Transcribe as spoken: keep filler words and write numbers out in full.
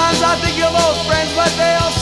Sometimes I think you're both friends, but they all